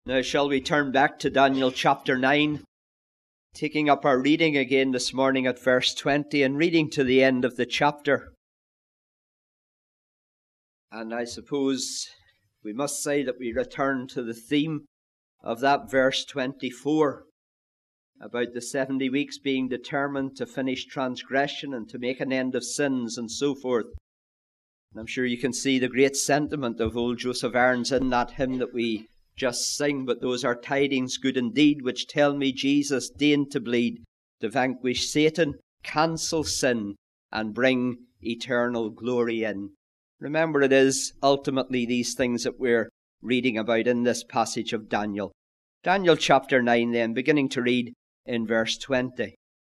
Now shall we turn back to Daniel chapter 9, taking up our reading again this morning at verse 20 and reading to the end of the chapter. And I suppose we must say that we return to the theme of that verse 24, about the 70 weeks being determined to finish transgression and to make an end of sins and so forth. And I'm sure you can see the great sentiment of old Joseph Aarons in that hymn that we just sing. But those are tidings good indeed, which tell me Jesus deigned to bleed, to vanquish Satan, cancel sin, and bring eternal glory in. Remember, it is ultimately these things that we're reading about in this passage of Daniel. Daniel chapter 9 then, beginning to read in verse 20.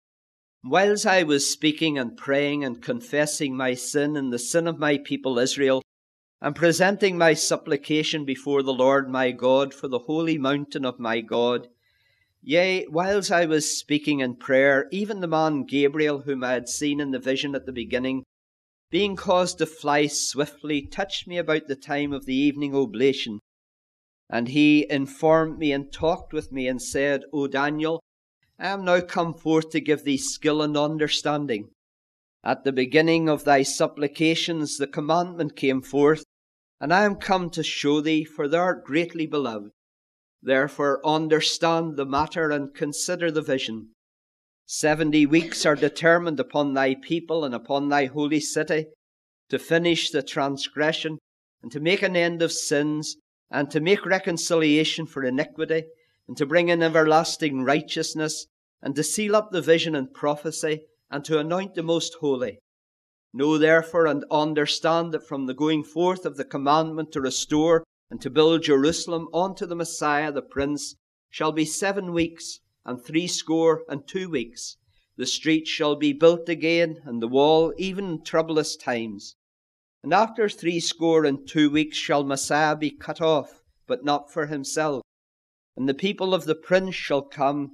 Whiles I was speaking and praying and confessing my sin and the sin of my people Israel, and presenting my supplication before the Lord my God for the holy mountain of my God, yea, whiles I was speaking in prayer, even the man Gabriel, whom I had seen in the vision at the beginning, being caused to fly swiftly, touched me about the time of the evening oblation. And he informed me and talked with me and said, O Daniel, I am now come forth to give thee skill and understanding. At the beginning of thy supplications the commandment came forth, and I am come to show thee, for thou art greatly beloved. Therefore understand the matter and consider the vision. 70 weeks are determined upon thy people and upon thy holy city, to finish the transgression, and to make an end of sins, and to make reconciliation for iniquity, and to bring in everlasting righteousness, and to seal up the vision and prophecy, and to anoint the most holy. Know therefore and understand that from the going forth of the commandment to restore and to build Jerusalem unto the Messiah the Prince shall be 7 weeks, and 62 weeks. The street shall be built again, and the wall, even in troublous times. And after 62 weeks shall Messiah be cut off, but not for himself. And the people of the Prince shall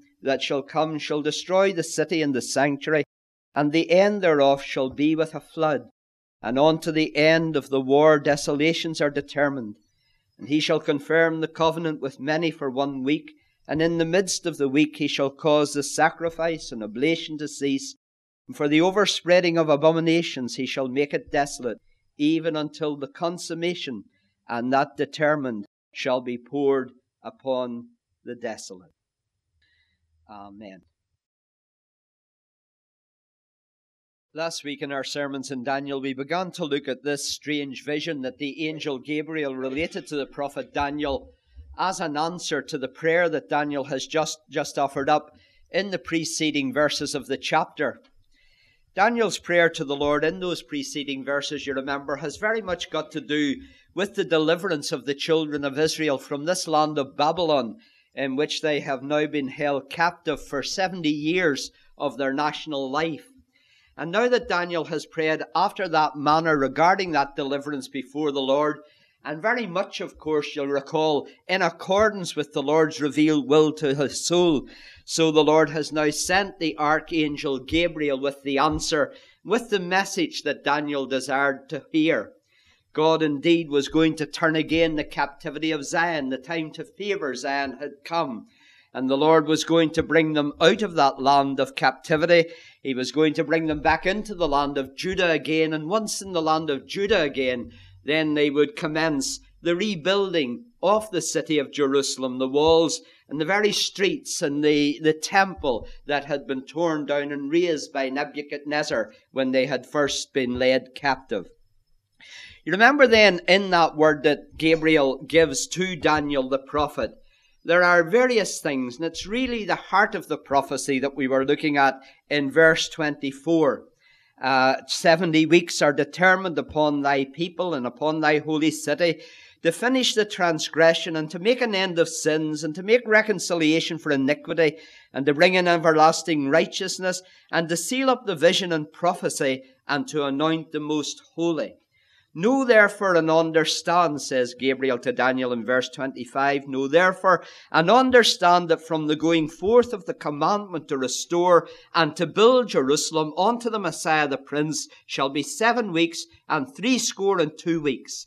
destroy the city and the sanctuary, and the end thereof shall be with a flood. And unto the end of the war desolations are determined. And he shall confirm the covenant with many for 1 week, and in the midst of the week he shall cause the sacrifice and oblation to cease. And for the overspreading of abominations he shall make it desolate, even until the consummation, and that determined shall be poured upon the desolate. Amen. Last week in our sermons in Daniel, we began to look at this strange vision that the angel Gabriel related to the prophet Daniel as an answer to the prayer that Daniel has just offered up in the preceding verses of the chapter. Daniel's prayer to the Lord in those preceding verses, you remember, has very much got to do with the deliverance of the children of Israel from this land of Babylon, in which they have now been held captive for 70 years of their national life. And now that Daniel has prayed after that manner regarding that deliverance before the Lord, and very much, of course, you'll recall, in accordance with the Lord's revealed will to his soul, so the Lord has now sent the archangel Gabriel with the answer, with the message that Daniel desired to hear. God indeed was going to turn again the captivity of Zion. The time to favor Zion had come. And the Lord was going to bring them out of that land of captivity. He was going to bring them back into the land of Judah again. And once in the land of Judah again, then they would commence the rebuilding of the city of Jerusalem, the walls and the very streets and the temple that had been torn down and razed by Nebuchadnezzar when they had first been led captive. You remember then in that word that Gabriel gives to Daniel the prophet, there are various things, and it's really the heart of the prophecy that we were looking at in verse 24. 70 weeks are determined upon thy people and upon thy holy city to finish the transgression and to make an end of sins and to make reconciliation for iniquity and to bring in everlasting righteousness and to seal up the vision and prophecy and to anoint the most holy. Know therefore and understand, says Gabriel to Daniel in verse 25, know therefore and understand that from the going forth of the commandment to restore and to build Jerusalem unto the Messiah the Prince shall be 7 weeks and 62 weeks.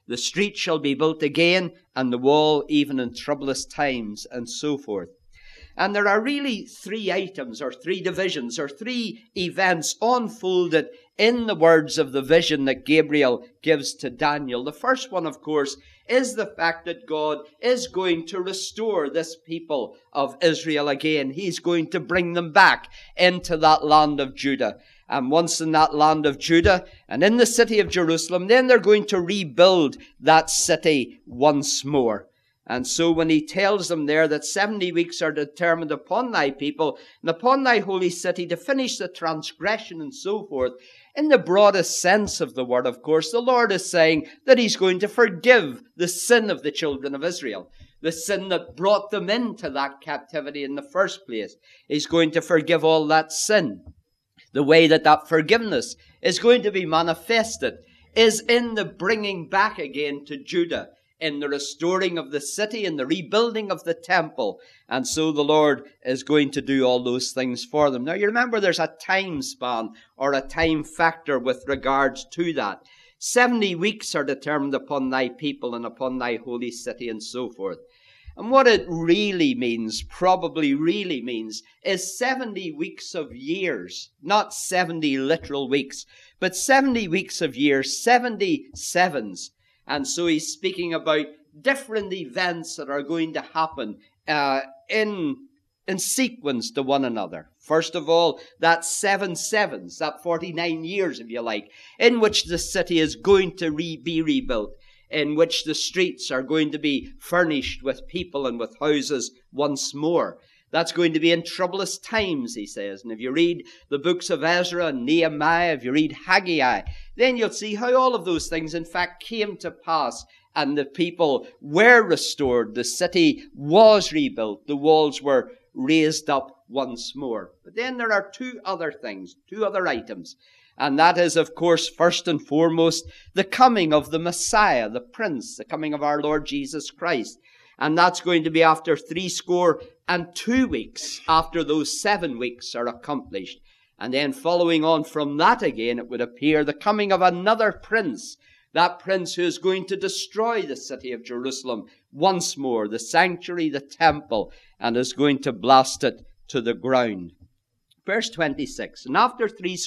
The street shall be built again, and the wall even in troublous times, and so forth. And there are really three items, or three divisions, or three events unfolded in the words of the vision that Gabriel gives to Daniel. The first one, of course, is the fact that God is going to restore this people of Israel again. He's going to bring them back into that land of Judah. And once in that land of Judah and in the city of Jerusalem, then they're going to rebuild that city once more. And so when he tells them there that 70 weeks are determined upon thy people and upon thy holy city to finish the transgression and so forth, in the broadest sense of the word, of course, the Lord is saying that he's going to forgive the sin of the children of Israel, the sin that brought them into that captivity in the first place. He's going to forgive all that sin. The way that that forgiveness is going to be manifested is in the bringing back again to Judah, in the restoring of the city, in the rebuilding of the temple. And so the Lord is going to do all those things for them. Now you remember there's a time span or a time factor with regards to that. 70 weeks are determined upon thy people and upon thy holy city and so forth. And what it really means, probably really means, is 70 weeks of years, not 70 literal weeks, but 70 weeks of years, 70 sevens. And so he's speaking about different events that are going to happen in sequence to one another. First of all, that 7 sevens, that 49 years, if you like, in which the city is going to be rebuilt, in which the streets are going to be furnished with people and with houses once more. That's going to be in troublous times, he says. And if you read the books of Ezra and Nehemiah, if you read Haggai, then you'll see how all of those things, in fact, came to pass. And the people were restored. The city was rebuilt. The walls were raised up once more. But then there are two other things, two other items. And that is, of course, first and foremost, the coming of the Messiah, the Prince, the coming of our Lord Jesus Christ. And that's going to be after 62 weeks, after those 7 weeks are accomplished. And then following on from that again, it would appear the coming of another prince, that prince who is going to destroy the city of Jerusalem once more, the sanctuary, the temple, and is going to blast it to the ground. Verse 26, and after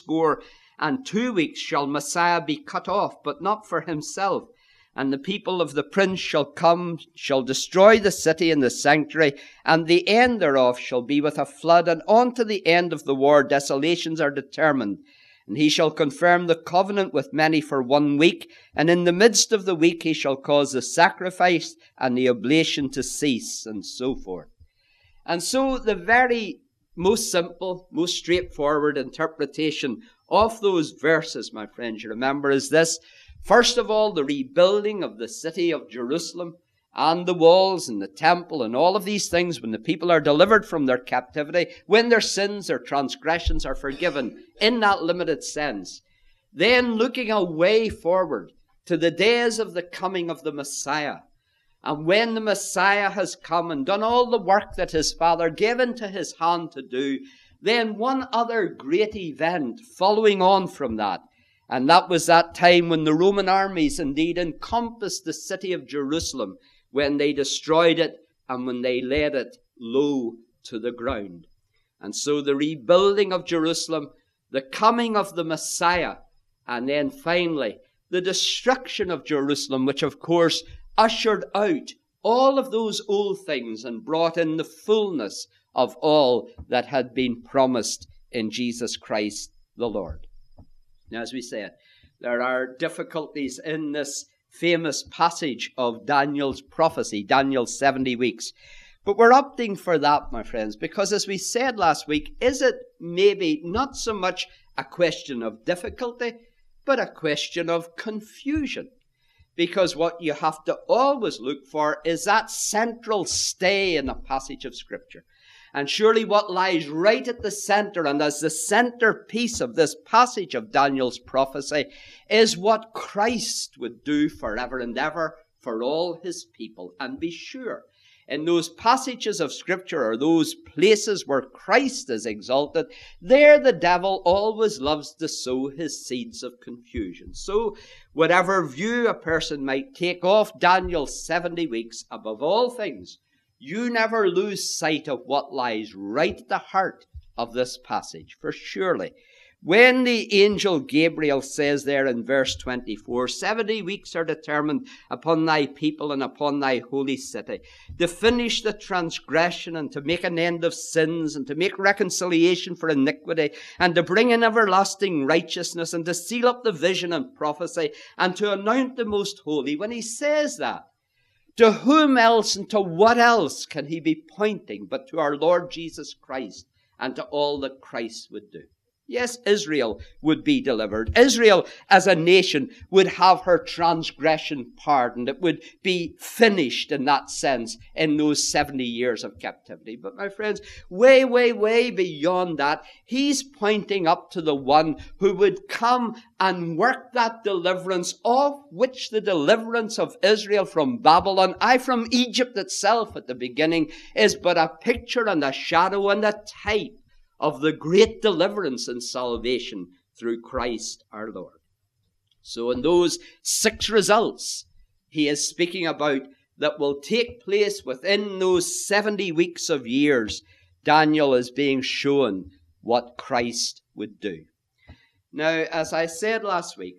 62 weeks shall Messiah be cut off, but not for himself. And the people of the prince shall come, shall destroy the city and the sanctuary, and the end thereof shall be with a flood, and unto the end of the war desolations are determined. And he shall confirm the covenant with many for 1 week, and in the midst of the week he shall cause the sacrifice and the oblation to cease, and so forth. And so the very most simple, most straightforward interpretation of those verses, my friends, you remember, is this. First of all, the rebuilding of the city of Jerusalem and the walls and the temple and all of these things when the people are delivered from their captivity, when their sins or transgressions are forgiven in that limited sense. Then looking away forward to the days of the coming of the Messiah. And when the Messiah has come and done all the work that his Father gave into his hand to do, then one other great event following on from that. And that was that time when the Roman armies indeed encompassed the city of Jerusalem, when they destroyed it and when they laid it low to the ground. And so the rebuilding of Jerusalem, the coming of the Messiah, and then finally the destruction of Jerusalem, which of course ushered out all of those old things and brought in the fullness of all that had been promised in Jesus Christ the Lord. Now, as we said, there are difficulties in this famous passage of Daniel's prophecy, Daniel's 70 weeks. But we're opting for that, my friends, because as we said last week, is it maybe not so much a question of difficulty, but a question of confusion? Because what you have to always look for is that central stay in a passage of Scripture. And surely what lies right at the center and as the centerpiece of this passage of Daniel's prophecy is what Christ would do forever and ever for all his people. And be sure, in those passages of Scripture or those places where Christ is exalted, there the devil always loves to sow his seeds of confusion. So whatever view a person might take of Daniel's 70 weeks, above all things, you never lose sight of what lies right at the heart of this passage. For surely, when the angel Gabriel says there in verse 24, 70 weeks are determined upon thy people and upon thy holy city, to finish the transgression and to make an end of sins and to make reconciliation for iniquity and to bring in everlasting righteousness and to seal up the vision and prophecy and to anoint the most holy. When he says that, to whom else and to what else can he be pointing but to our Lord Jesus Christ and to all that Christ would do? Yes, Israel would be delivered. Israel as a nation would have her transgression pardoned. It would be finished in that sense in those 70 years of captivity. But my friends, way, way, way beyond that, he's pointing up to the one who would come and work that deliverance, of which the deliverance of Israel from Babylon, from Egypt itself at the beginning, is but a picture and a shadow and a type of the great deliverance and salvation through Christ our Lord. So in those 6 results he is speaking about that will take place within those 70 weeks of years, Daniel is being shown what Christ would do. Now, as I said last week,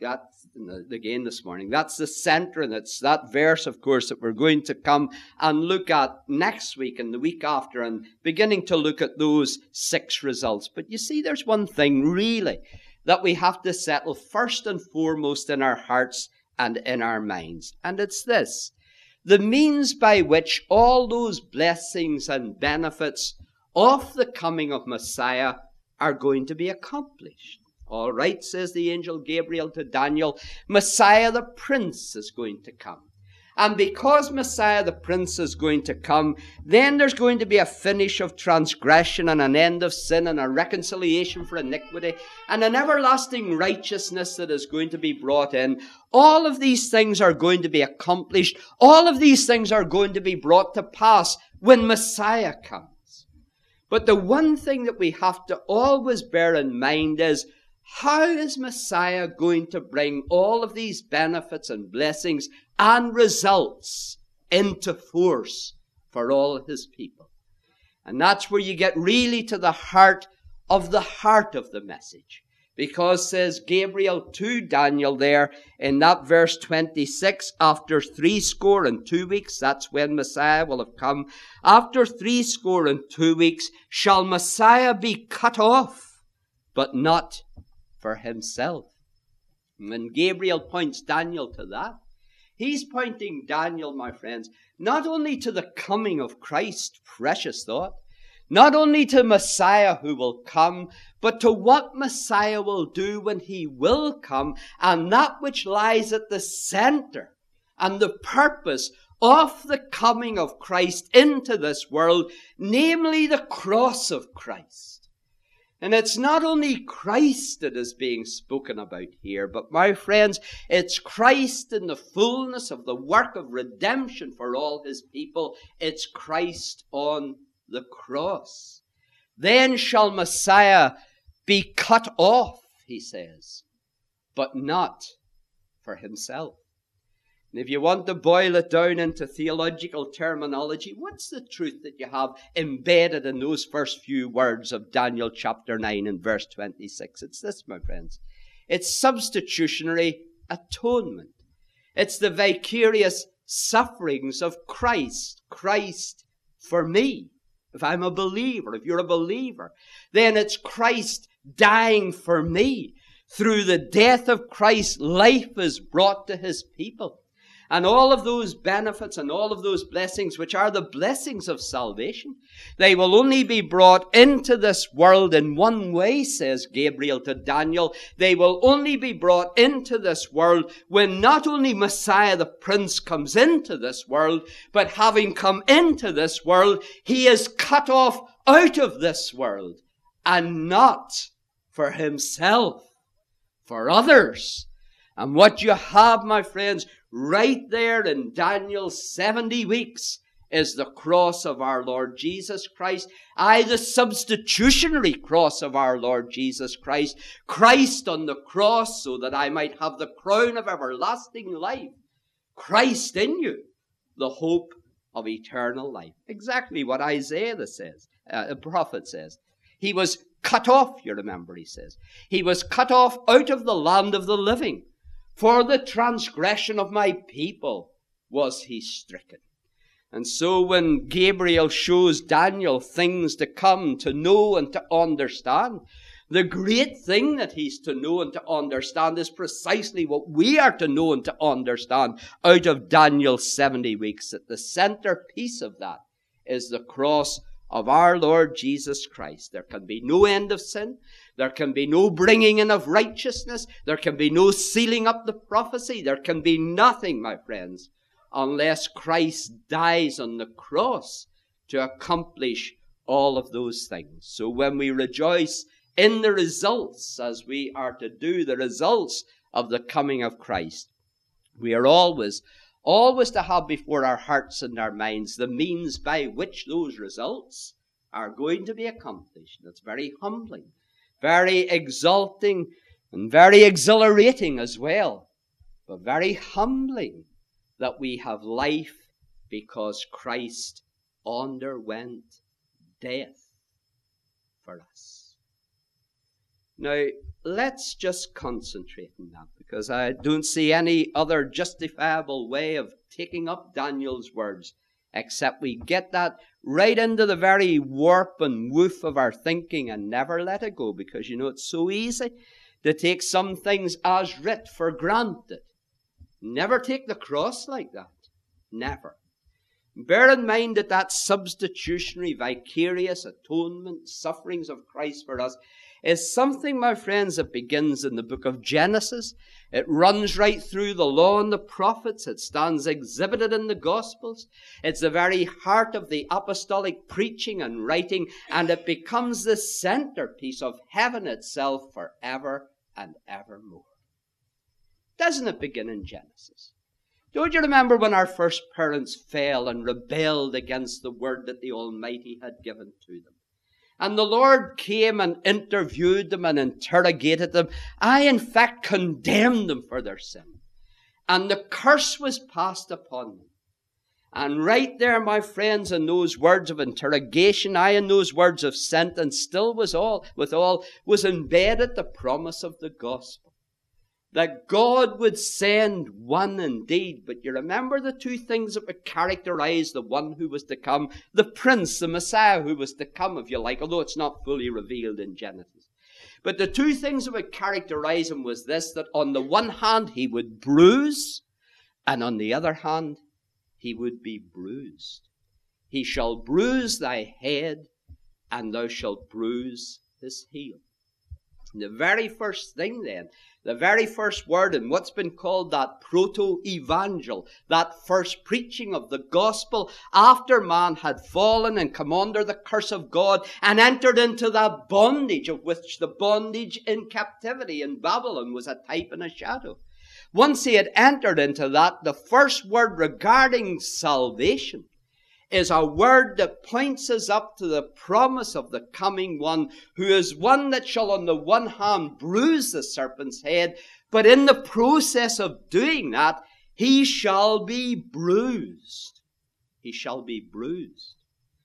again this morning, that's the center, and it's that verse, of course, that we're going to come and look at next week and the week after, and beginning to look at those 6 results. But you see, there's one thing really that we have to settle first and foremost in our hearts and in our minds, and it's this: the means by which all those blessings and benefits of the coming of Messiah are going to be accomplished. All right, says the angel Gabriel to Daniel, Messiah the Prince is going to come. And because Messiah the Prince is going to come, then there's going to be a finish of transgression and an end of sin and a reconciliation for iniquity and an everlasting righteousness that is going to be brought in. All of these things are going to be accomplished. All of these things are going to be brought to pass when Messiah comes. But the one thing that we have to always bear in mind is, how is Messiah going to bring all of these benefits and blessings and results into force for all his people? And that's where you get really to the heart of the message. Because, says Gabriel to Daniel there in that verse 26, after 62 weeks, that's when Messiah will have come. After 62 weeks shall Messiah be cut off, but not for himself. And when Gabriel points Daniel to that, he's pointing Daniel, my friends, not only to the coming of Christ, precious thought, not only to Messiah who will come, but to what Messiah will do when he will come, and that which lies at the center and the purpose of the coming of Christ into this world, namely the cross of Christ. And it's not only Christ that is being spoken about here, but my friends, it's Christ in the fullness of the work of redemption for all his people. It's Christ on the cross. Then shall Messiah be cut off, he says, but not for himself. And if you want to boil it down into theological terminology, what's the truth that you have embedded in those first few words of Daniel chapter 9 and verse 26? It's this, my friends. It's substitutionary atonement. It's the vicarious sufferings of Christ. Christ for me. If I'm a believer, if you're a believer, then it's Christ dying for me. Through the death of Christ, life is brought to his people. And all of those benefits and all of those blessings, which are the blessings of salvation, they will only be brought into this world in one way, says Gabriel to Daniel. They will only be brought into this world when not only Messiah the Prince comes into this world, but having come into this world, he is cut off out of this world, and not for himself, for others. And what you have, my friends, right there in Daniel's 70 weeks is the cross of our Lord Jesus Christ. Aye, the substitutionary cross of our Lord Jesus Christ. Christ on the cross so that I might have the crown of everlasting life. Christ in you, the hope of eternal life. Exactly what Isaiah says, the prophet says. He was cut off, you remember, he says. He was cut off out of the land of the living. For the transgression of my people was he stricken. And so when Gabriel shows Daniel things to come, to know and to understand, the great thing that he's to know and to understand is precisely what we are to know and to understand out of Daniel's 70 weeks. That the centerpiece of that is the cross of our Lord Jesus Christ. There can be no end of sin. There can be no bringing in of righteousness. There can be no sealing up the prophecy. There can be nothing, my friends, unless Christ dies on the cross to accomplish all of those things. So when we rejoice in the results, as we are to do, the results of the coming of Christ, we are always to have before our hearts and our minds the means by which those results are going to be accomplished. That's very humbling, very exalting, and very exhilarating as well, but very humbling that we have life because Christ underwent death for us. Now, let's just concentrate on that, because I don't see any other justifiable way of taking up Daniel's words except we get that right into the very warp and woof of our thinking and never let it go, because you know it's so easy to take some things as writ for granted. Never take the cross like that. Never. Bear in mind that that substitutionary, vicarious atonement, sufferings of Christ for us, is something, my friends, that begins in the book of Genesis. It runs right through the law and the prophets. It stands exhibited in the Gospels. It's the very heart of the apostolic preaching and writing, and it becomes the centerpiece of heaven itself forever and evermore. Doesn't it begin in Genesis? Don't you remember when our first parents fell and rebelled against the word that the Almighty had given to them? And the Lord came and interviewed them and interrogated them. In fact, condemned them for their sin. And the curse was passed upon them. And right there, my friends, in those words of interrogation, in those words of sentence, still was embedded the promise of the gospel. That God would send one indeed. But you remember the two things that would characterize the one who was to come, the Prince, the Messiah who was to come, if you like, although it's not fully revealed in Genesis. But the two things that would characterize him was this, that on the one hand he would bruise, and on the other hand he would be bruised. He shall bruise thy head, and thou shalt bruise his heel. The very first thing then, the very first word in what's been called that proto-evangel, that first preaching of the gospel after man had fallen and come under the curse of God and entered into that bondage, of which the bondage in captivity in Babylon was a type and a shadow. Once he had entered into that, the first word regarding salvation is a word that points us up to the promise of the coming one, who is one that shall on the one hand bruise the serpent's head, but in the process of doing that, he shall be bruised. He shall be bruised.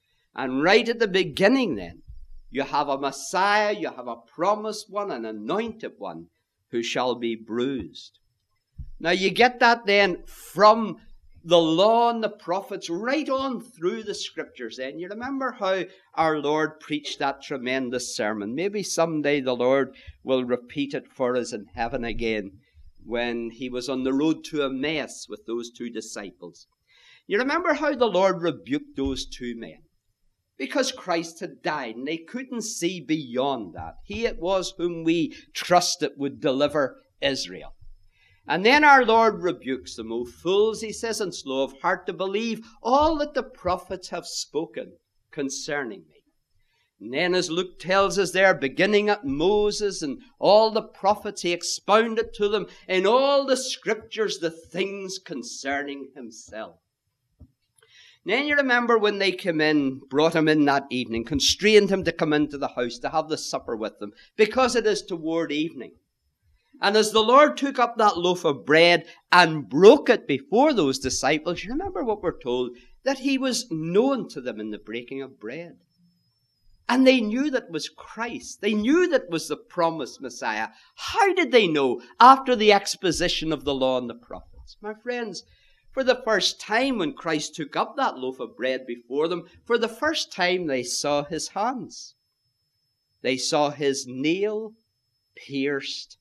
And right at the beginning then, you have a Messiah, you have a promised one, an anointed one, who shall be bruised. Now you get that then from the law and the prophets right on through the scriptures then. You remember how our Lord preached that tremendous sermon. Maybe someday the Lord will repeat it for us in heaven again, when he was on the road to Emmaus with those two disciples. You remember how the Lord rebuked those two men? Because Christ had died and they couldn't see beyond that. He it was whom we trusted would deliver Israel. And then our Lord rebukes them. O fools, he says, and slow of heart to believe all that the prophets have spoken concerning me. And then, as Luke tells us there, beginning at Moses and all the prophets, he expounded to them in all the scriptures the things concerning himself. And then you remember when they came in, brought him in that evening, constrained him to come into the house to have the supper with them, because it is toward evening. And as the Lord took up that loaf of bread and broke it before those disciples, you remember what we're told? That he was known to them in the breaking of bread. And they knew that was Christ. They knew that was the promised Messiah. How did they know? After the exposition of the law and the prophets. My friends, for the first time when Christ took up that loaf of bread before them, for the first time they saw his hands. They saw his nail-pierced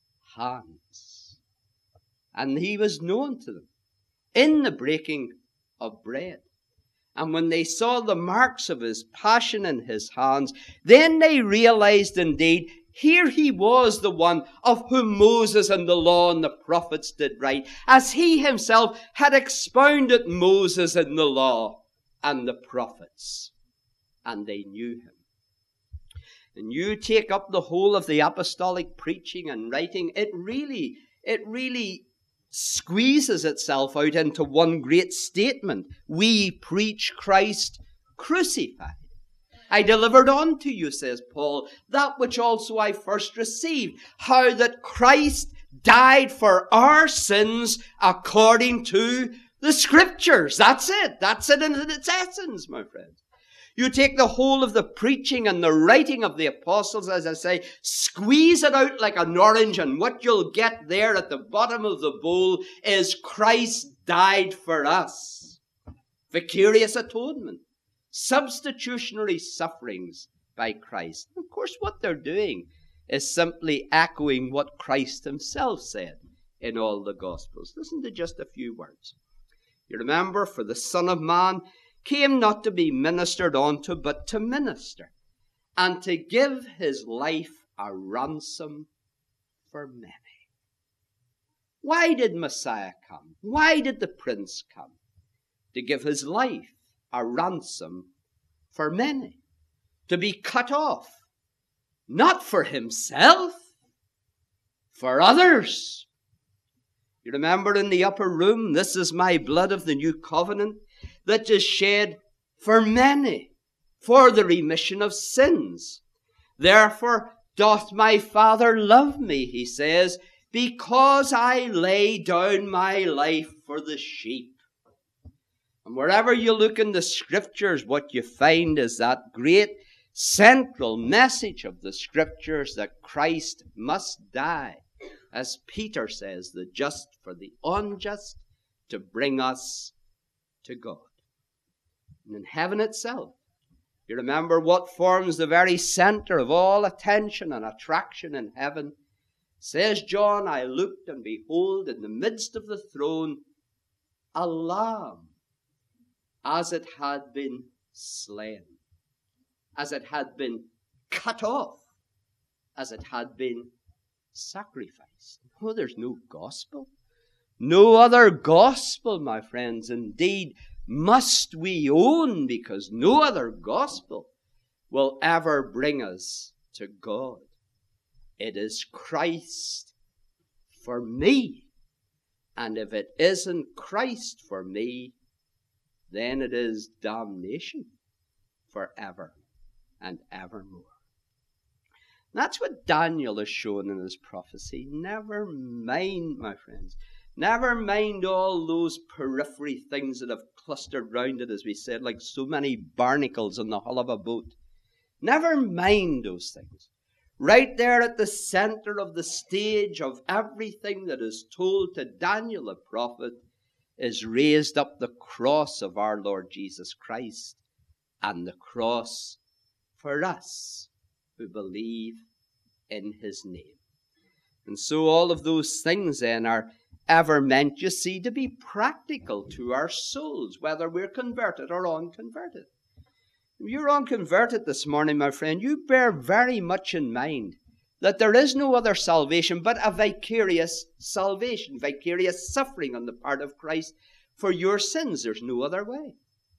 hands. And he was known to them in the breaking of bread. And when they saw the marks of his passion in his hands, then they realized indeed, here he was, the one of whom Moses and the law and the prophets did write, as he himself had expounded Moses and the law and the prophets. And they knew him. And you take up the whole of the apostolic preaching and writing, it really squeezes itself out into one great statement. We preach Christ crucified. I delivered unto you, says Paul, that which also I first received, how that Christ died for our sins according to the Scriptures. That's it. That's it in its essence, my friends. You take the whole of the preaching and the writing of the apostles, as I say, squeeze it out like an orange, and what you'll get there at the bottom of the bowl is Christ died for us. Vicarious atonement. Substitutionary sufferings by Christ. Of course, what they're doing is simply echoing what Christ himself said in all the Gospels. Listen to just a few words. You remember, for the Son of Man came not to be ministered unto, but to minister, and to give his life a ransom for many. Why did Messiah come? Why did the Prince come? To give his life a ransom for many. To be cut off, not for himself, for others. You remember in the upper room, this is my blood of the new covenant, that is shed for many, for the remission of sins. Therefore doth my Father love me, he says, because I lay down my life for the sheep. And wherever you look in the Scriptures, what you find is that great central message of the Scriptures that Christ must die, as Peter says, the just for the unjust, to bring us to God. And in heaven itself, you remember what forms the very center of all attention and attraction in heaven. Says John, I looked and behold in the midst of the throne a lamb, as it had been slain, as it had been cut off, as it had been sacrificed. Oh, there's no gospel. No other gospel, my friends. Indeed, must we own, because no other gospel will ever bring us to God. It is Christ for me. And if it isn't Christ for me, then it is damnation forever and evermore. That's what Daniel is showing in his prophecy. Never mind, my friends. Never mind all those periphery things that have clustered round it, as we said, like so many barnacles on the hull of a boat. Never mind those things. Right there at the center of the stage of everything that is told to Daniel the prophet is raised up the cross of our Lord Jesus Christ, and the cross for us who believe in his name. And so all of those things then are ever meant, you see, to be practical to our souls, whether we're converted or unconverted. If you're unconverted this morning, my friend, you bear very much in mind that there is no other salvation but a vicarious salvation, vicarious suffering on the part of Christ for your sins. There's no other way.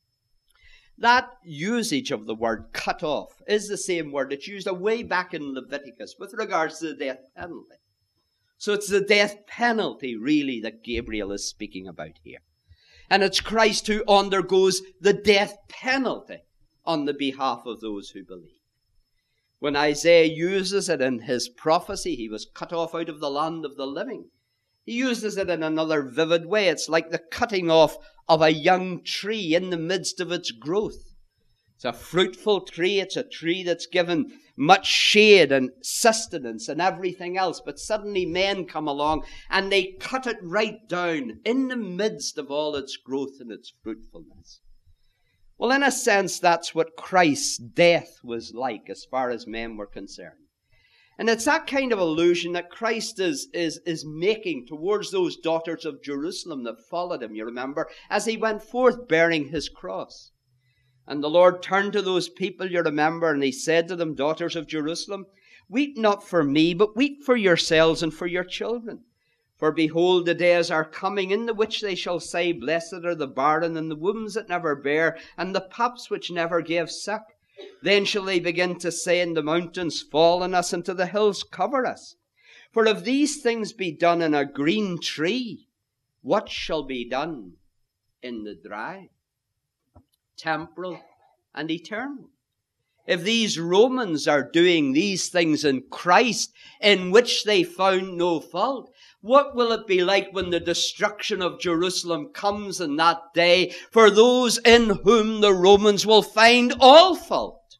That usage of the word cut off is the same word that's used way back in Leviticus with regards to the death penalty. So it's the death penalty, really, that Gabriel is speaking about here. And it's Christ who undergoes the death penalty on the behalf of those who believe. When Isaiah uses it in his prophecy, he was cut off out of the land of the living. He uses it in another vivid way. It's like the cutting off of a young tree in the midst of its growth. It's a fruitful tree. It's a tree that's given much shade and sustenance and everything else. But suddenly men come along and they cut it right down in the midst of all its growth and its fruitfulness. Well, in a sense, that's what Christ's death was like as far as men were concerned. And it's that kind of allusion that Christ is making towards those daughters of Jerusalem that followed him, you remember, as he went forth bearing his cross. And the Lord turned to those people, you remember, and he said to them, daughters of Jerusalem, weep not for me, but weep for yourselves and for your children. For behold, the days are coming in the which they shall say, blessed are the barren and the wombs that never bare, and the paps which never gave suck. Then shall they begin to say in the mountains, fall on us, and to the hills cover us. For if these things be done in a green tree, what shall be done in the dry? Temporal and eternal. If these Romans are doing these things in Christ, in which they found no fault, what will it be like when the destruction of Jerusalem comes in that day for those in whom the Romans will find all fault?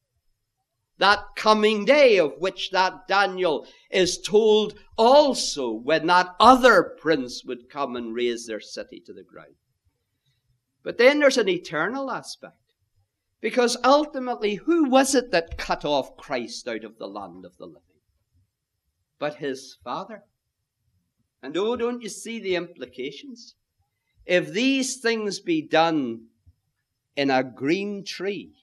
That coming day of which that Daniel is told also, when that other prince would come and raise their city to the ground. But then there's an eternal aspect. Because ultimately, who was it that cut off Christ out of the land of the living? But his Father. And oh, don't you see the implications? If these things be done in a green tree,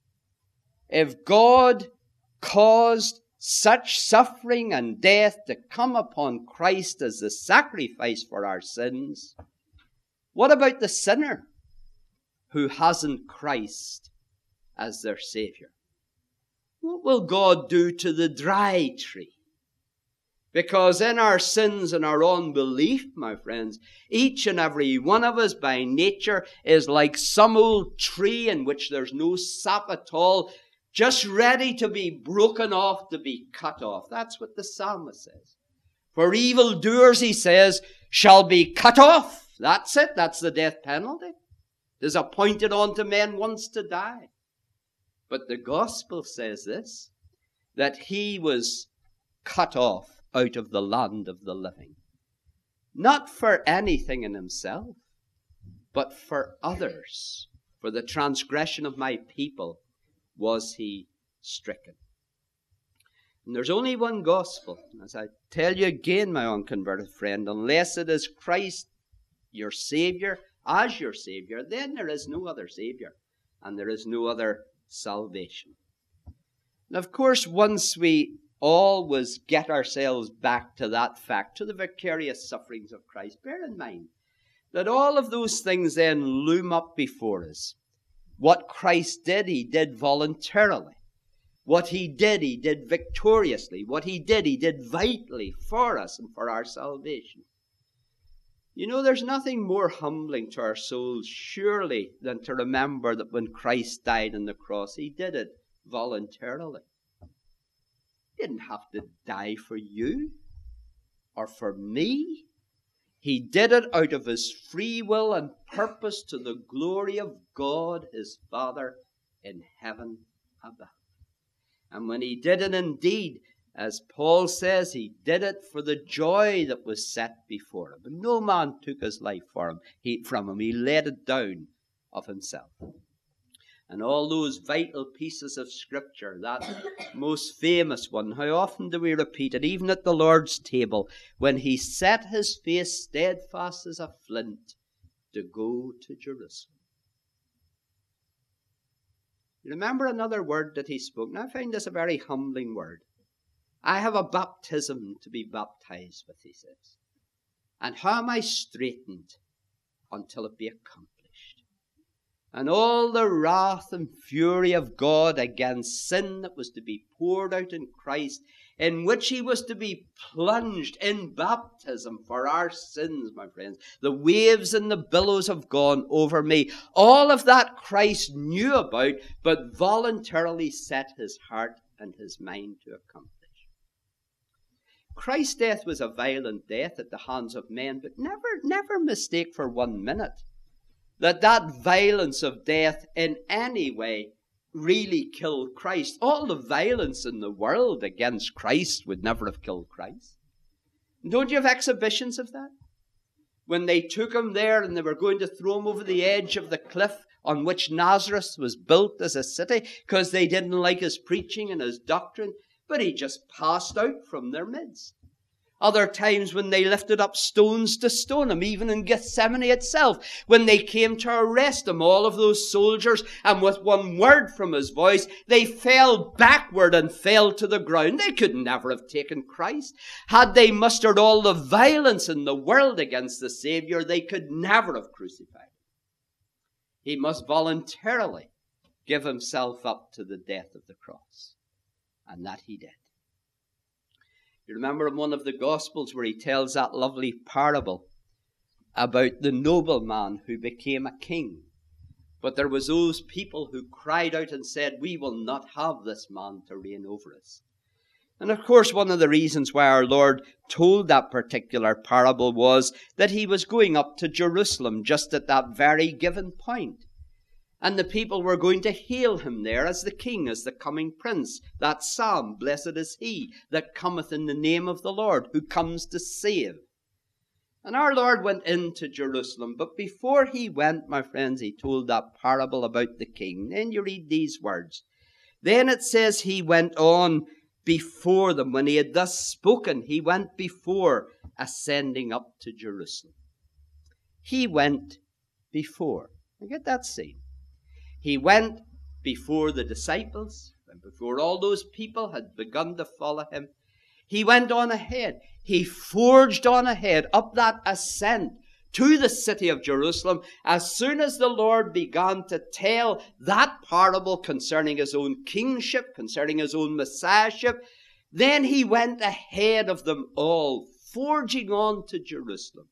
if God caused such suffering and death to come upon Christ as the sacrifice for our sins, what about the sinner who hasn't Christ as their Savior? What will God do to the dry tree? Because in our sins and our unbelief, my friends, each and every one of us by nature is like some old tree in which there's no sap at all, just ready to be broken off, to be cut off. That's what the psalmist says. For evildoers, he says, shall be cut off. That's it. That's the death penalty. It is appointed unto men once to die. But the gospel says this, that he was cut off out of the land of the living. Not for anything in himself, but for others. For the transgression of my people was he stricken. And there's only one gospel. As I tell you again, my unconverted friend, unless it is Christ, your Savior, as your Savior, then there is no other Savior, and there is no other salvation. And of course, once we always get ourselves back to that fact, to the vicarious sufferings of Christ, bear in mind that all of those things then loom up before us. What Christ did, he did voluntarily. What he did victoriously. What he did vitally for us and for our salvation. You know, there's nothing more humbling to our souls, surely, than to remember that when Christ died on the cross, he did it voluntarily. He didn't have to die for you or for me. He did it out of his free will and purpose to the glory of God, his Father in heaven above. And when he did it indeed, as Paul says, he did it for the joy that was set before him. And no man took his life from him. He laid it down of himself. And all those vital pieces of Scripture, that most famous one, how often do we repeat it, even at the Lord's table, when he set his face steadfast as a flint to go to Jerusalem. You remember another word that he spoke? Now I find this a very humbling word. I have a baptism to be baptized with, he says. And how am I straitened until it be accomplished? And all the wrath and fury of God against sin that was to be poured out in Christ, in which he was to be plunged in baptism for our sins, my friends. The waves and the billows have gone over me. All of that Christ knew about, but voluntarily set his heart and his mind to accomplish. Christ's death was a violent death at the hands of men, but never mistake for 1 minute that violence of death in any way really killed Christ. All the violence in the world against Christ would never have killed Christ. Don't you have exhibitions of that? When they took him there and they were going to throw him over the edge of the cliff on which Nazareth was built as a city because they didn't like his preaching and his doctrine, but he just passed out from their midst. Other times when they lifted up stones to stone him, even in Gethsemane itself, when they came to arrest him, all of those soldiers, and with one word from his voice, they fell backward and fell to the ground. They could never have taken Christ. Had they mustered all the violence in the world against the Savior, they could never have crucified him. He must voluntarily give himself up to the death of the cross. And that he did. You remember in one of the Gospels where he tells that lovely parable about the nobleman who became a king. But there was those people who cried out and said, "We will not have this man to reign over us." And of course, one of the reasons why our Lord told that particular parable was that he was going up to Jerusalem just at that very given point. And the people were going to hail him there as the king, as the coming prince. That psalm, "Blessed is he that cometh in the name of the Lord, who comes to save." And our Lord went into Jerusalem. But before he went, my friends, he told that parable about the king. Then you read these words. Then it says he went on before them. When he had thus spoken, he went before, ascending up to Jerusalem. He went before. Now get that scene. He went before the disciples, and before all those people had begun to follow him. He went on ahead. He forged on ahead up that ascent to the city of Jerusalem. As soon as the Lord began to tell that parable concerning his own kingship, concerning his own messiahship, then he went ahead of them all, forging on to Jerusalem,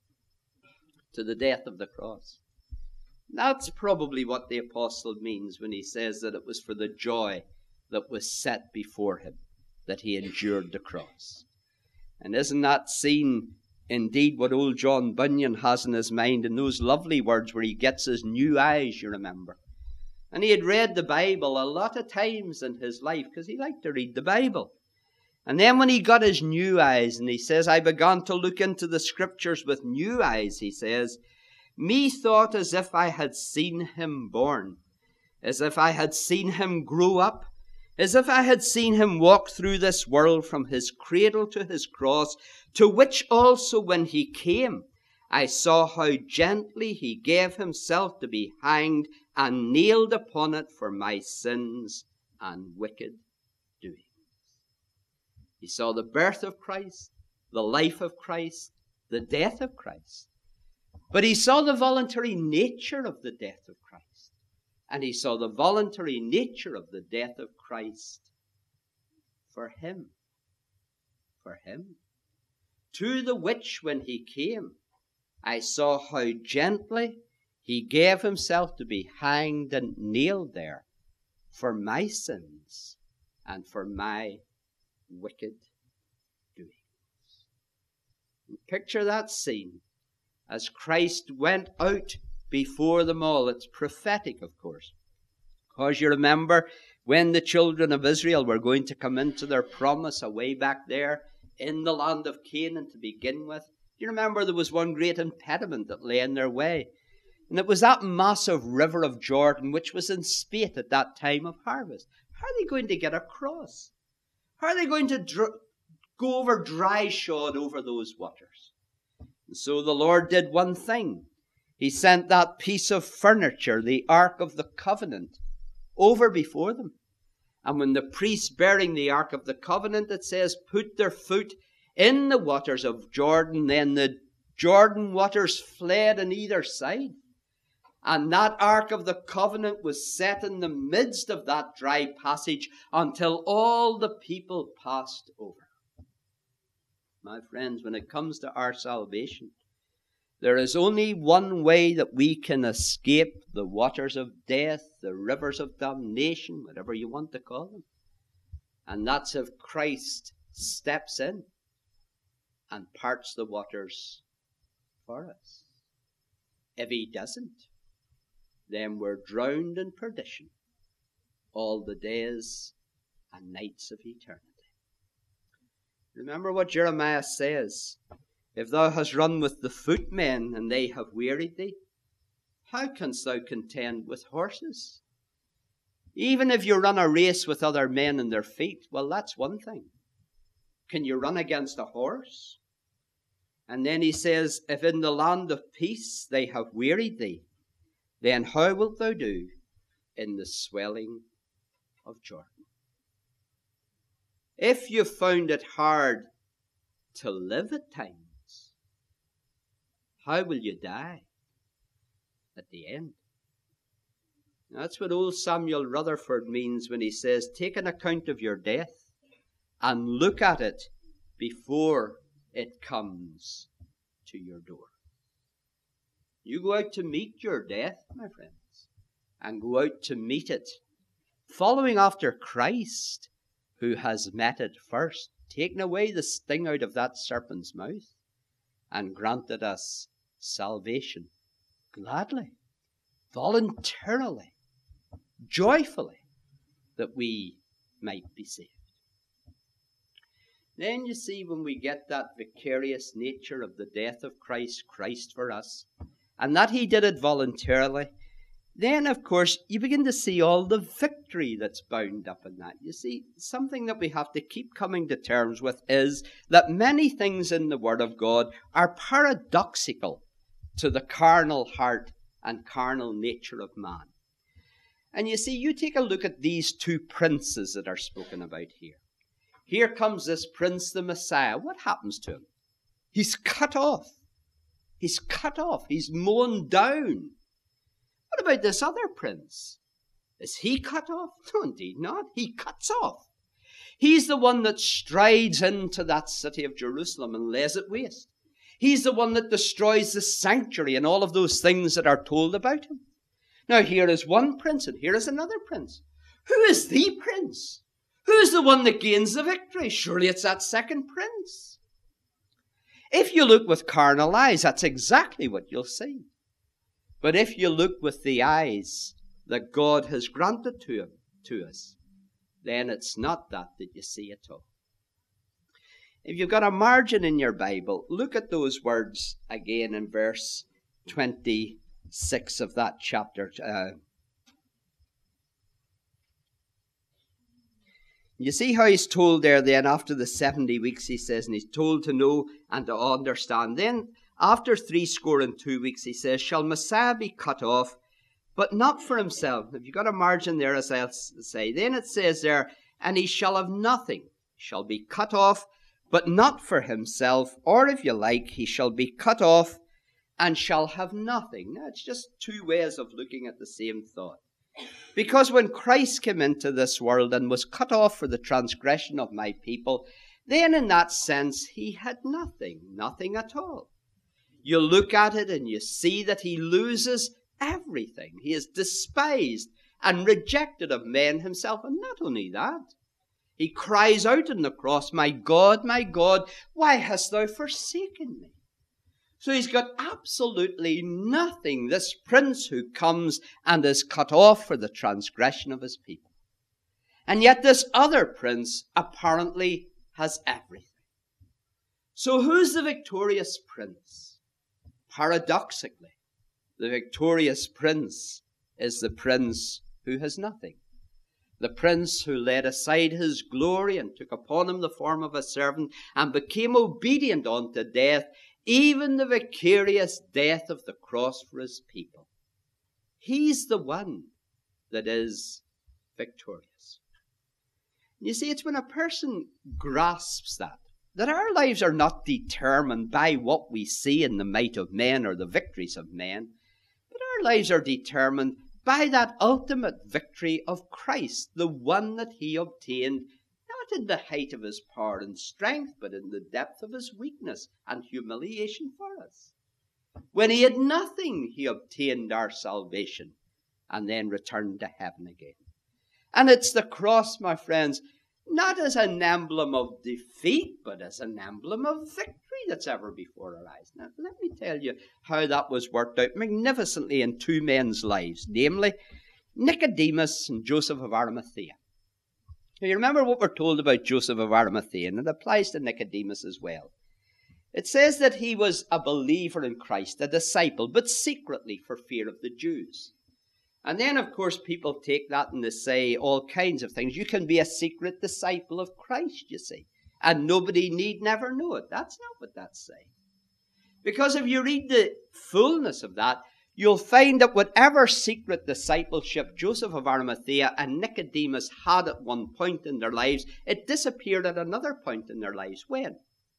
to the death of the cross. That's probably what the apostle means when he says that it was for the joy that was set before him that he endured the cross. And isn't that scene indeed what old John Bunyan has in his mind in those lovely words where he gets his new eyes, you remember? And he had read the Bible a lot of times in his life because he liked to read the Bible. And then when he got his new eyes, and he says, "I began to look into the scriptures with new eyes," he says, "methought as if I had seen him born, as if I had seen him grow up, as if I had seen him walk through this world from his cradle to his cross, to which also when he came, I saw how gently he gave himself to be hanged and nailed upon it for my sins and wicked doings." He saw the birth of Christ, the life of Christ, the death of Christ. But he saw the voluntary nature of the death of Christ. And he saw the voluntary nature of the death of Christ for him. For him. To the which, when he came, I saw how gently he gave himself to be hanged and nailed there for my sins and for my wicked doings. And picture that scene. As Christ went out before them all. It's prophetic, of course. Because you remember when the children of Israel were going to come into their promise away back there in the land of Canaan to begin with. You remember there was one great impediment that lay in their way. And it was that massive river of Jordan which was in spate at that time of harvest. How are they going to get across? How are they going to go over dry shod over those waters? And so the Lord did one thing. He sent that piece of furniture, the Ark of the Covenant, over before them. And when the priests bearing the Ark of the Covenant, it says, put their foot in the waters of Jordan, then the Jordan waters fled on either side. And that Ark of the Covenant was set in the midst of that dry passage until all the people passed over. my friends, when it comes to our salvation, there is only one way that we can escape the waters of death, the rivers of damnation, whatever you want to call them. And that's if Christ steps in and parts the waters for us. If he doesn't, then we're drowned in perdition all the days and nights of eternity. Remember what Jeremiah says, if thou hast run with the footmen and they have wearied thee, how canst thou contend with horses? Even if you run a race with other men and their feet, well, that's one thing. Can you run against a horse? And then he says, if in the land of peace they have wearied thee, then how wilt thou do in the swelling of Jordan? If you found it hard to live at times, how will you die at the end? That's what old Samuel Rutherford means when he says, take an account of your death and look at it before it comes to your door. You go out to meet your death, my friends, and go out to meet it, following after Christ, who has met it first, taken away the sting out of that serpent's mouth, and granted us salvation gladly, voluntarily, joyfully, that we might be saved. Then you see, when we get that vicarious nature of the death of Christ, Christ for us, and that he did it voluntarily, then, of course, you begin to see all the victory that's bound up in that. You see, something that we have to keep coming to terms with is that many things in the Word of God are paradoxical to the carnal heart and carnal nature of man. And you see, you take a look at these two princes that are spoken about here. Here comes this prince, the Messiah. What happens to him? He's cut off. He's cut off. He's mown down. What about this other prince? Is he cut off? No, indeed not. He cuts off. He's the one that strides into that city of Jerusalem and lays it waste. He's the one that destroys the sanctuary and all of those things that are told about him. Now, here is one prince and here is another prince. Who is the prince? Who's the one that gains the victory? Surely it's that second prince. If you look with carnal eyes, that's exactly what you'll see. But if you look with the eyes that God has granted to us, then it's not that you see at all. If you've got a margin in your Bible, look at those words again in verse 26 of that chapter. You see how he's told there then after the 70 weeks, he says, and he's told to know and to understand. Then after 62 weeks, he says, shall Messiah be cut off, but not for himself. If you've got a margin there, as I'll say, then it says there, and he shall have nothing, shall be cut off, but not for himself, or if you like, he shall be cut off and shall have nothing. Now, it's just two ways of looking at the same thought. Because when Christ came into this world and was cut off for the transgression of my people, then in that sense he had nothing at all. You look at it and you see that he loses everything. He is despised and rejected of men himself. And not only that, he cries out on the cross, my God, why hast thou forsaken me? So he's got absolutely nothing, this prince who comes and is cut off for the transgression of his people. And yet this other prince apparently has everything. So who's the victorious prince? Paradoxically, the victorious prince is the prince who has nothing. The prince who laid aside his glory and took upon him the form of a servant and became obedient unto death, even the vicarious death of the cross for his people. He's the one that is victorious. You see, it's when a person grasps that our lives are not determined by what we see in the might of men or the victories of men, but our lives are determined by that ultimate victory of Christ, the one that he obtained not in the height of his power and strength, but in the depth of his weakness and humiliation for us. When he had nothing, he obtained our salvation and then returned to heaven again. And it's the cross, my friends, not as an emblem of defeat, but as an emblem of victory that's ever before our eyes. Now, let me tell you how that was worked out magnificently in two men's lives, namely Nicodemus and Joseph of Arimathea. Now, you remember what we're told about Joseph of Arimathea, and it applies to Nicodemus as well. It says that he was a believer in Christ, a disciple, but secretly for fear of the Jews. And then, of course, people take that and they say all kinds of things. You can be a secret disciple of Christ, you see, and nobody need never know it. That's not what that's saying. Because if you read the fullness of that, you'll find that whatever secret discipleship Joseph of Arimathea and Nicodemus had at one point in their lives, it disappeared at another point in their lives. When?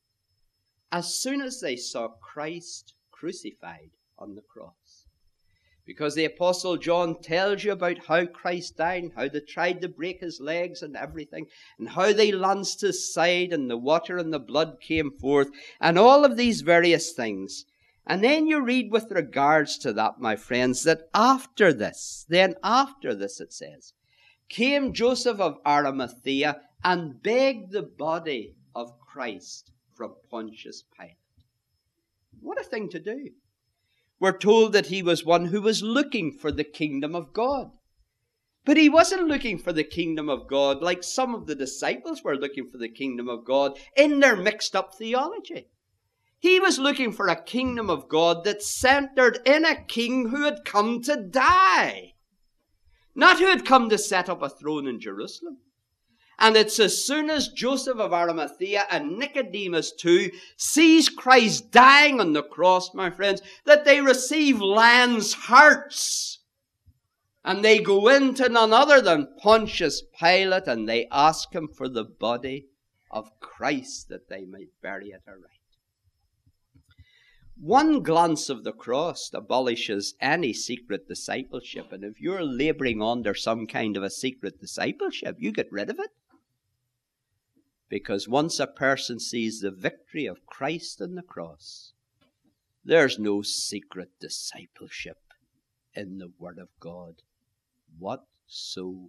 As soon as they saw Christ crucified on the cross. Because the Apostle John tells you about how Christ died, and how they tried to break his legs and everything, and how they lanced his side, and the water and the blood came forth, and all of these various things. And then you read with regards to that, my friends, that after this it says, came Joseph of Arimathea and begged the body of Christ from Pontius Pilate. What a thing to do. We're told that he was one who was looking for the kingdom of God. But he wasn't looking for the kingdom of God like some of the disciples were looking for the kingdom of God in their mixed up theology. He was looking for a kingdom of God that centered in a king who had come to die, not who had come to set up a throne in Jerusalem. And it's as soon as Joseph of Arimathea and Nicodemus too sees Christ dying on the cross, my friends, that they receive lions' hearts. And they go into none other than Pontius Pilate and they ask him for the body of Christ that they might bury it aright. One glance of the cross abolishes any secret discipleship. And if you're laboring under some kind of a secret discipleship, you get rid of it. Because once a person sees the victory of Christ on the cross, there's no secret discipleship in the Word of God whatsoever.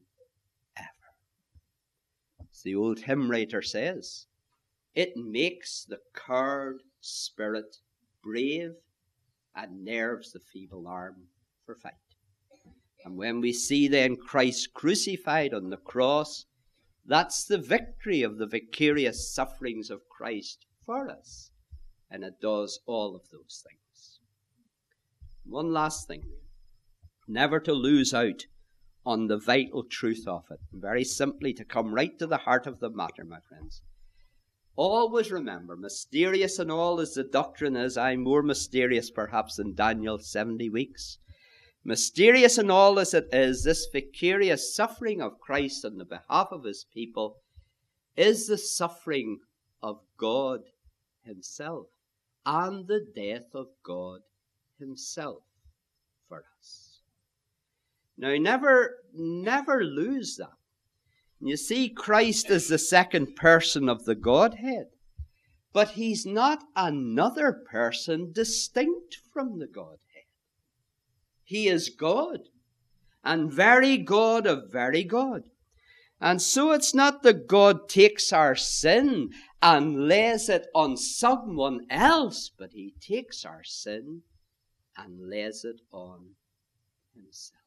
As the old hymn writer says, it makes the coward spirit brave and nerves the feeble arm for fight. And when we see then Christ crucified on the cross, that's the victory of the vicarious sufferings of Christ for us. And it does all of those things. One last thing. Never to lose out on the vital truth of it. Very simply, to come right to the heart of the matter, my friends. Always remember, mysterious and all as the doctrine is, I'm more mysterious perhaps than Daniel's 70 weeks. Mysterious and all as it is, this vicarious suffering of Christ on the behalf of his people is the suffering of God himself and the death of God himself for us. Now, never lose that. You see, Christ is the second person of the Godhead, but he's not another person distinct from the Godhead. He is God, and very God of very God. And so it's not that God takes our sin and lays it on someone else, but he takes our sin and lays it on himself.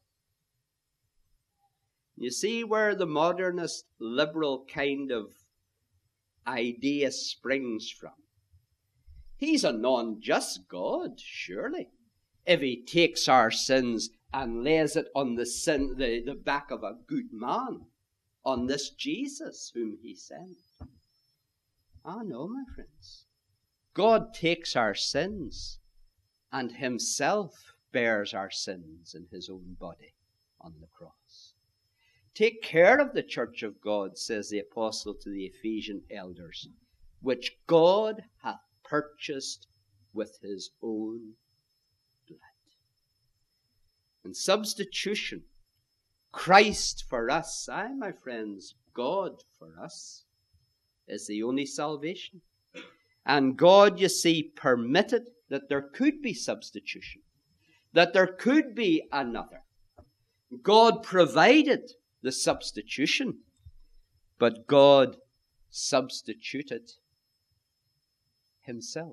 You see where the modernist liberal kind of idea springs from. He's a non-just God, surely, if he takes our sins and lays it on the back of a good man, on this Jesus whom he sent. Ah, no, my friends. God takes our sins and himself bears our sins in his own body on the cross. Take care of the church of God, says the apostle to the Ephesian elders, which God hath purchased with his own blood. In substitution, Christ for us, my friends, God for us, is the only salvation. And God, you see, permitted that there could be substitution, that there could be another. God provided the substitution, but God substituted himself.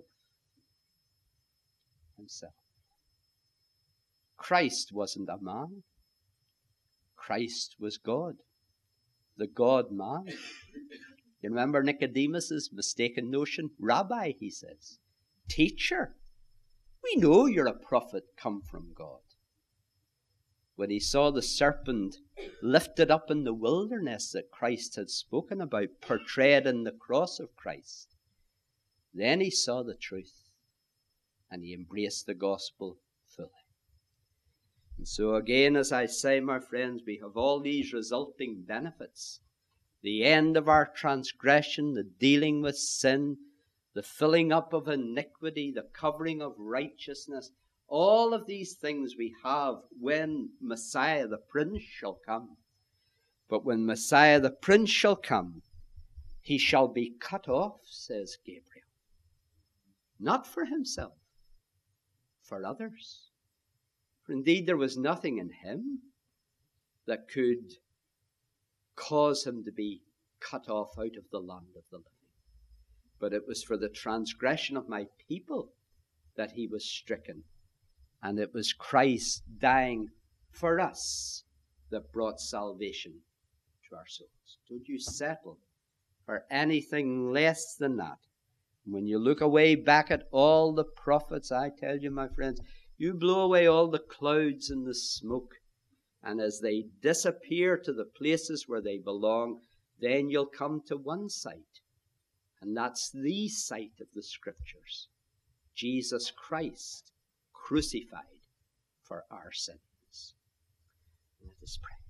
Christ wasn't a man. Christ was God, the God-man. You remember Nicodemus's mistaken notion? Rabbi, he says. Teacher, we know you're a prophet come from God. When he saw the serpent lifted up in the wilderness that Christ had spoken about, portrayed in the cross of Christ, then he saw the truth and he embraced the gospel fully. And so again, as I say, my friends, we have all these resulting benefits. The end of our transgression, the dealing with sin, the filling up of iniquity, the covering of righteousness. All of these things we have when Messiah the Prince shall come. But when Messiah the Prince shall come, he shall be cut off, says Gabriel. Not for himself, for others. For indeed there was nothing in him that could cause him to be cut off out of the land of the living. But it was for the transgression of my people that he was stricken. And it was Christ dying for us that brought salvation to our souls. Don't you settle for anything less than that. When you look away back at all the prophets, I tell you, my friends, you blow away all the clouds and the smoke, and as they disappear to the places where they belong, then you'll come to one sight, and that's the sight of the Scriptures. Jesus Christ crucified for our sins. Let us pray.